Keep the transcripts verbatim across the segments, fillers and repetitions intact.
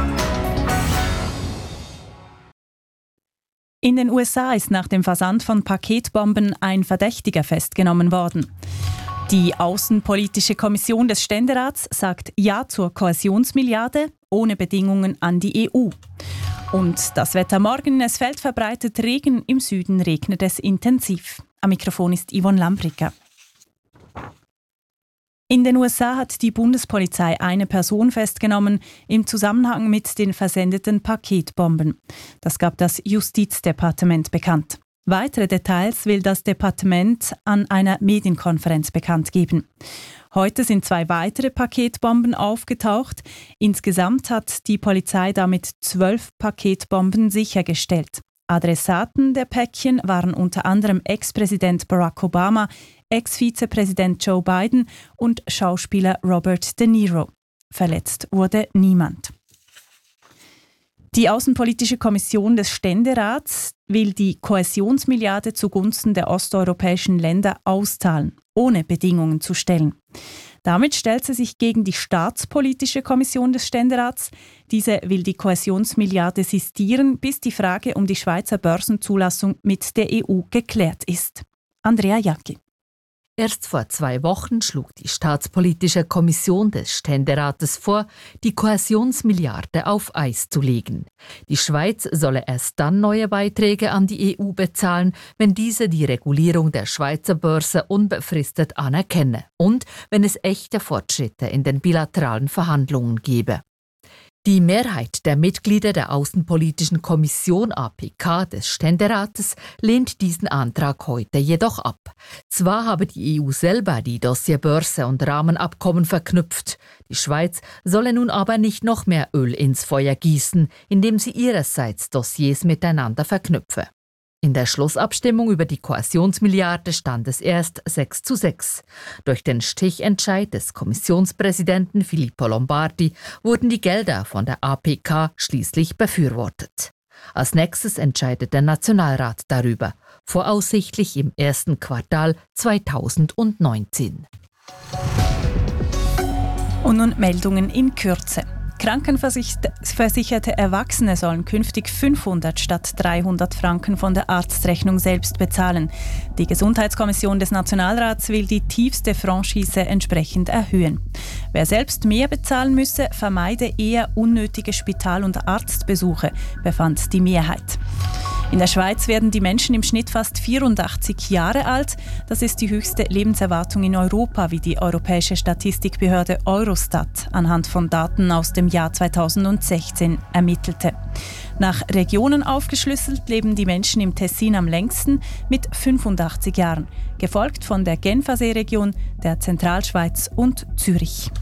In den U S A ist nach dem Versand von Paketbomben ein Verdächtiger festgenommen worden. Die Außenpolitische Kommission des Ständerats sagt Ja zur Kohäsionsmilliarde ohne Bedingungen an die E U. Und das Wetter morgen, es fällt verbreitet Regen, im Süden regnet es intensiv. Am Mikrofon ist Yvonne Lambrika. In den U S A hat die Bundespolizei eine Person festgenommen im Zusammenhang mit den versendeten Paketbomben. Das gab das Justizdepartement bekannt. Weitere Details will das Departement an einer Medienkonferenz bekannt geben. Heute sind zwei weitere Paketbomben aufgetaucht. Insgesamt hat die Polizei damit zwölf Paketbomben sichergestellt. Adressaten der Päckchen waren unter anderem Ex-Präsident Barack Obama, Ex-Vizepräsident Joe Biden und Schauspieler Robert De Niro. Verletzt wurde niemand. Die Außenpolitische Kommission des Ständerats will die Kohäsionsmilliarde zugunsten der osteuropäischen Länder auszahlen, ohne Bedingungen zu stellen. Damit stellt sie sich gegen die Staatspolitische Kommission des Ständerats. Diese will die Kohäsionsmilliarde sistieren, bis die Frage um die Schweizer Börsenzulassung mit der E U geklärt ist. Andrea Jacki. Erst vor zwei Wochen schlug die Staatspolitische Kommission des Ständerates vor, die Kohäsionsmilliarde auf Eis zu legen. Die Schweiz solle erst dann neue Beiträge an die E U bezahlen, wenn diese die Regulierung der Schweizer Börse unbefristet anerkenne und wenn es echte Fortschritte in den bilateralen Verhandlungen gebe. Die Mehrheit der Mitglieder der Außenpolitischen Kommission A P K des Ständerates lehnt diesen Antrag heute jedoch ab. Zwar habe die E U selber die Dossierbörse und Rahmenabkommen verknüpft, die Schweiz solle nun aber nicht noch mehr Öl ins Feuer gießen, indem sie ihrerseits Dossiers miteinander verknüpfe. In der Schlussabstimmung über die Kohäsionsmilliarde stand es erst sechs zu sechs. Durch den Stichentscheid des Kommissionspräsidenten Filippo Lombardi wurden die Gelder von der A P K schließlich befürwortet. Als nächstes entscheidet der Nationalrat darüber, voraussichtlich im ersten Quartal zweitausendneunzehn. Und nun Meldungen in Kürze. Krankenversicherte Erwachsene sollen künftig fünfhundert statt dreihundert Franken von der Arztrechnung selbst bezahlen. Die Gesundheitskommission des Nationalrats will die tiefste Franchise entsprechend erhöhen. Wer selbst mehr bezahlen müsse, vermeide eher unnötige Spital- und Arztbesuche, befand die Mehrheit. In der Schweiz werden die Menschen im Schnitt fast vierundachtzig Jahre alt. Das ist die höchste Lebenserwartung in Europa, wie die europäische Statistikbehörde Eurostat anhand von Daten aus dem Jahr zweitausendsechzehn ermittelte. Nach Regionen aufgeschlüsselt leben die Menschen im Tessin am längsten mit fünfundachtzig Jahren, gefolgt von der Genfersee-Region, der Zentralschweiz und Zürich.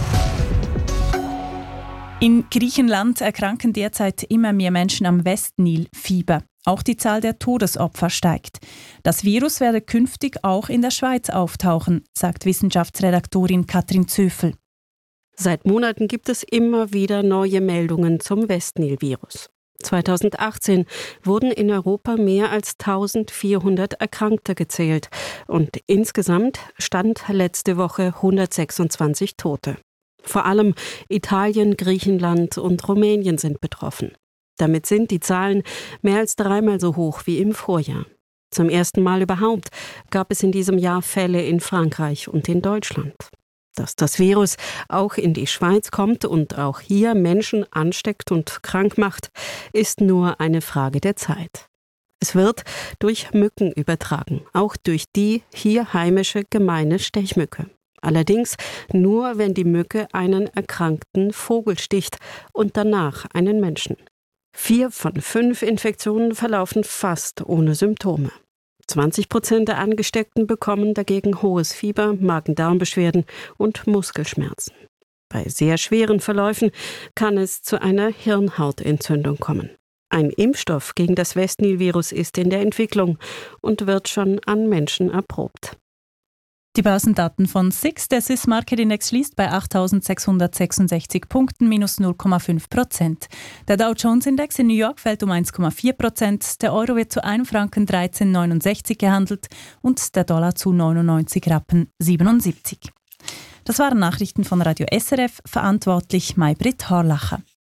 In Griechenland erkranken derzeit immer mehr Menschen am Westnil-Fieber. Auch die Zahl der Todesopfer steigt. Das Virus werde künftig auch in der Schweiz auftauchen, sagt Wissenschaftsredaktorin Katrin Zöfel. Seit Monaten gibt es immer wieder neue Meldungen zum Westnil-Virus. zweitausendachtzehn wurden in Europa mehr als eintausendvierhundert Erkrankte gezählt und insgesamt stand letzte Woche hundertsechsundzwanzig Tote. Vor allem Italien, Griechenland und Rumänien sind betroffen. Damit sind die Zahlen mehr als dreimal so hoch wie im Vorjahr. Zum ersten Mal überhaupt gab es in diesem Jahr Fälle in Frankreich und in Deutschland. Dass das Virus auch in die Schweiz kommt und auch hier Menschen ansteckt und krank macht, ist nur eine Frage der Zeit. Es wird durch Mücken übertragen, auch durch die hier heimische gemeine Stechmücke. Allerdings nur, wenn die Mücke einen erkrankten Vogel sticht und danach einen Menschen. Vier von fünf Infektionen verlaufen fast ohne Symptome. zwanzig Prozent der Angesteckten bekommen dagegen hohes Fieber, Magen-Darm-Beschwerden und Muskelschmerzen. Bei sehr schweren Verläufen kann es zu einer Hirnhautentzündung kommen. Ein Impfstoff gegen das Westnil-Virus ist in der Entwicklung und wird schon an Menschen erprobt. Die Börsendaten von S I X, der Swiss Market Index, schließt bei achttausendsechshundertsechsundsechzig Punkten, minus null Komma fünf Prozent. Der Dow Jones Index in New York fällt um eins Komma vier Prozent, der Euro wird zu einem Franken dreizehn Komma neunundsechzig gehandelt und der Dollar zu neunundneunzig Rappen siebenundsiebzig. Das waren Nachrichten von Radio S R F, verantwortlich Maybrit Horlacher.